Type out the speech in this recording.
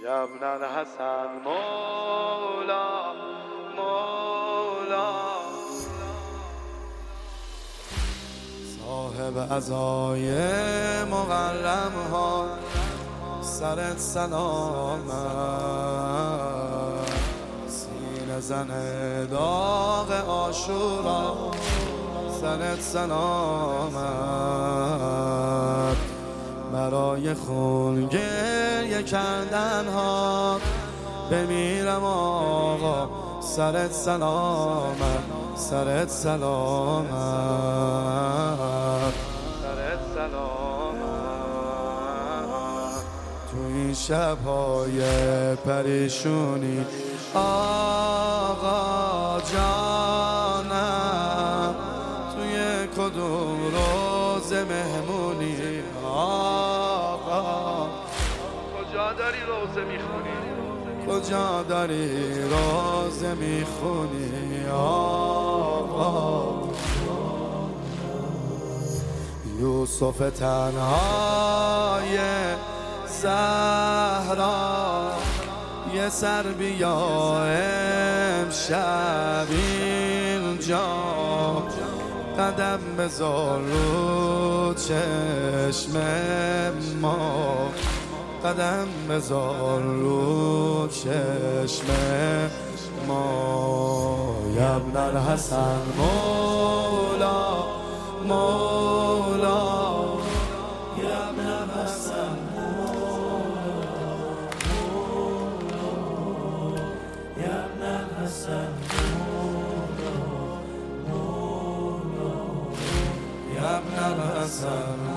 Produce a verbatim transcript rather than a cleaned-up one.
یا ابن الحسن مولا مولا صاحب عزای مقرم ها سرت سلامت، سینه زن داغ عاشورا سرت سلامت، برای خون گریه کردن ها بمیرم آقا سرت سلامت، سرت سلامت، سرت سلامت. تو این شب‌های پریشونی آقا جانم، توی کدوم روز مهمونی آقا، کجا داری روزه میخونی؟ کجا داری روزه میخونی آقا؟ یوسف تنهای زهرا یه سر بیا امشب اینجا، قدم بذار رو چشم ما، قدم بذار رو چشم ما. یا ابن الحسن مولا مولا، یا ابن الحسن مولا مولا، یا ابن الحسن مولا مولا، یا ابن الحسن